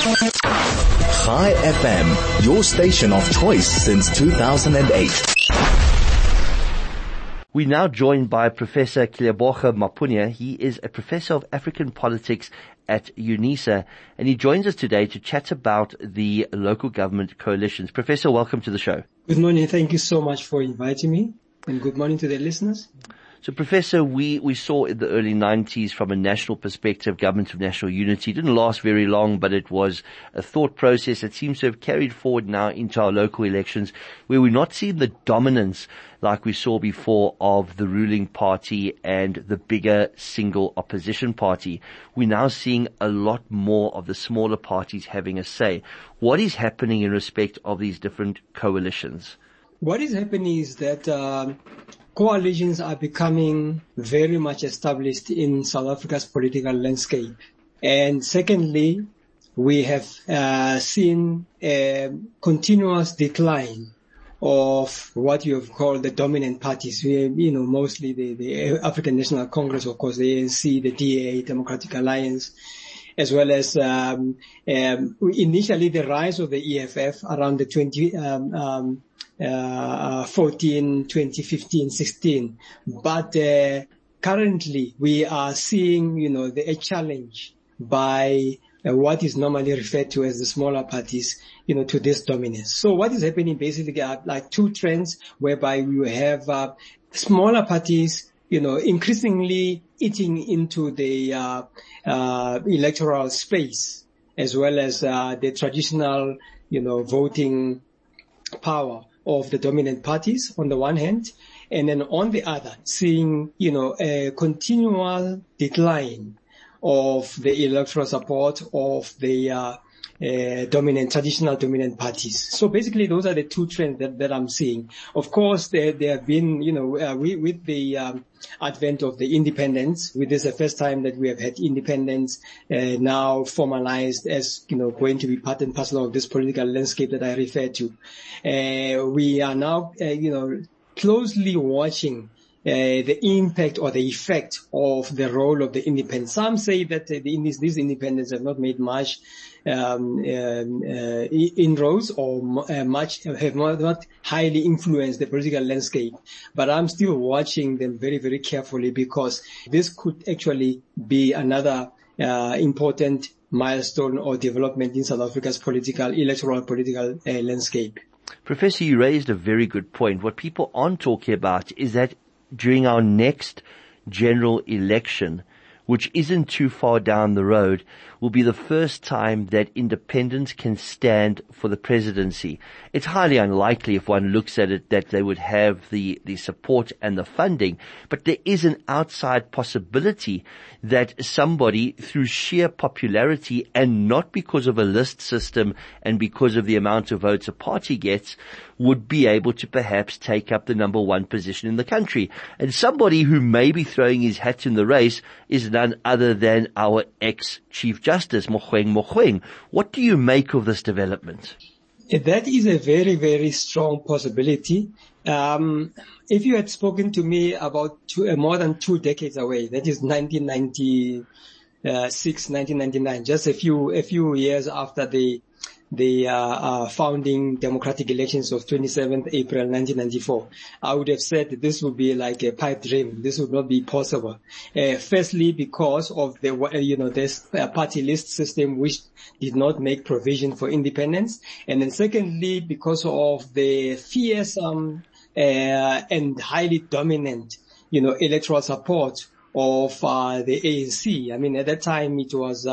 Chai FM, your station of choice since 2008. We're now joined by Professor Kileboga Mapunya. He is a professor of African politics at UNISA, and he joins us today to chat about the local government coalitions. Professor, welcome to the show. Good morning. Thank you so much for inviting me, and good morning to the listeners. So, Professor, we saw in the early 90s from a national perspective, Government of National Unity didn't last very long, but it was a thought process that seems to have carried forward now into our local elections, where we're not seeing the dominance like we saw before of the ruling party and the bigger single opposition party. We're now seeing a lot more of the smaller parties having a say. What is happening in respect of these different coalitions? What is happening is that coalitions are becoming very much established in South Africa's political landscape. And secondly, we have seen a continuous decline of what you have called the dominant parties. Mostly the African National Congress, of course, the ANC, the DA, Democratic Alliance, as well as initially the rise of the EFF around the 2014, 2015, 16. But currently we are seeing, a challenge by what is normally referred to as the smaller parties, to this dominance. So what is happening basically are like two trends whereby you have smaller parties, increasingly eating into the electoral space, as well as the traditional, voting power of the dominant parties on the one hand, and then on the other, seeing, a continual decline of the electoral support of the traditional dominant parties. So basically, those are the two trends that I'm seeing. Of course, there have been, with the advent of the independence, with this the first time that we have had independence now formalized as, going to be part and parcel of this political landscape that I referred to. We are now, closely watching the impact or the effect of the role of the independents. Some say that these independents have not made much inroads or have not highly influenced the political landscape. But I'm still watching them very, very carefully, because this could actually be another important milestone or development in South Africa's electoral political landscape. Professor, you raised a very good point. What people aren't talking about is that during our next general election, which isn't too far down the road, will be the first time that independents can stand for the presidency. It's highly unlikely, if one looks at it, that they would have the support and the funding, but there is an outside possibility that somebody, through sheer popularity and not because of a list system and because of the amount of votes a party gets, would be able to perhaps take up the number one position in the country. And somebody who may be throwing his hat in the race is none other than our ex-Chief Justice, Mogoeng Mogoeng. What do you make of this development? That is a very, very strong possibility. If you had spoken to me about more than 2 decades away, that is 1996, 1999, just a few years after the founding democratic elections of 27th April 1994, I would have said that this would be like a pipe dream. This would not be possible. Firstly, because of this party list system which did not make provision for independence, and then secondly, because of the fearsome and highly dominant, electoral support of the ANC. I mean, at that time it was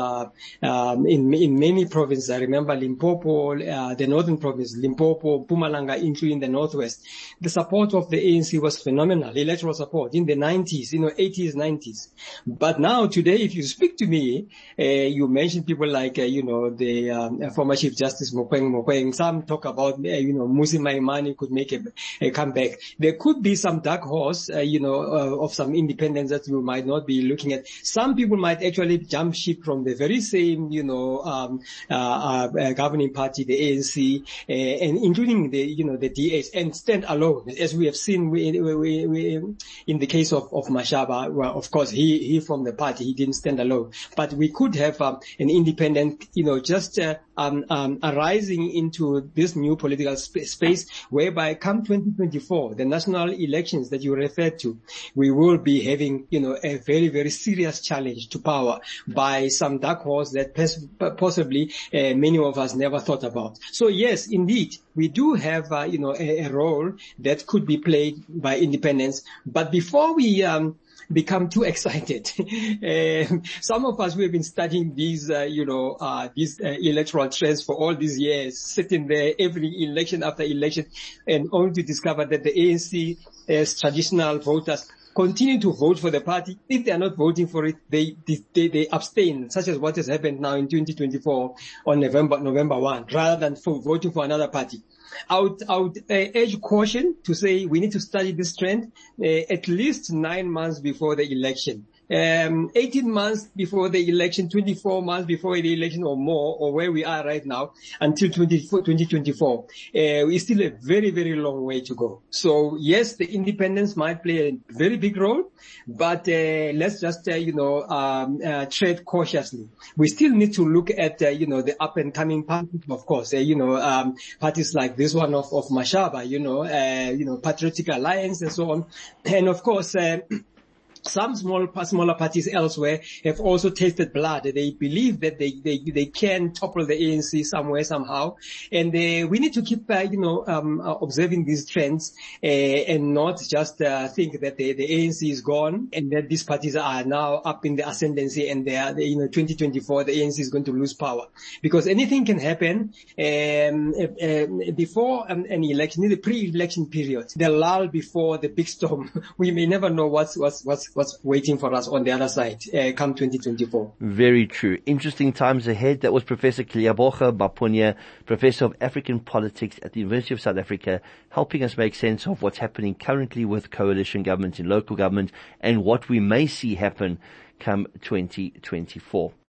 in many provinces. I remember Limpopo, the northern province, Limpopo, Mpumalanga, including the northwest. The support of the ANC was phenomenal, electoral support in the 90s, 80s, 90s. But now today, if you speak to me, you mention people like, the former Chief Justice Mogoeng. Some talk about, Mmusi Maimane could make a comeback. There could be some dark horse, of some independence that you might not be looking at. Some people might actually jump ship from the very same, governing party, the ANC, and including the DH, and stand alone, as we have seen in the case of Mashaba. Well, of course, he from the party, he didn't stand alone, but we could have an independent, arising into this new political space, whereby come 2024, the national elections that you referred to, we will be having, a very, very serious challenge to power by some dark horse that possibly many of us never thought about. So yes, indeed, we do have, a role that could be played by independents. But before we become too excited, some of us, we have been studying these electoral trends for all these years, sitting there every election after election, and only to discover that the ANC, as traditional voters, continue to vote for the party. If they are not voting for it, they abstain, such as what has happened now in 2024 on November 1, rather than voting for another party. I would urge caution to say we need to study this trend at least 9 months before the election. 18 months before the election, 24 months before the election or more, or where we are right now, until 2024. It's still a very, very long way to go. So yes, the independents might play a very big role, but let's just, tread cautiously. We still need to look at, the up and coming parties, of course, parties like this one of Mashaba, Patriotic Alliance and so on. And of course, some smaller parties elsewhere have also tasted blood. They believe that they can topple the ANC somewhere, somehow. And we need to keep, observing these trends, and not just think that the ANC is gone and that these parties are now up in the ascendancy and 2024, the ANC is going to lose power. Because anything can happen before an election, in the pre-election period, the lull before the big storm. We may never know what's waiting for us on the other side, come 2024. Very true. Interesting times ahead. That was Professor Keliaboga Maponya, Professor of African Politics at the University of South Africa, helping us make sense of what's happening currently with coalition government and local government and what we may see happen come 2024.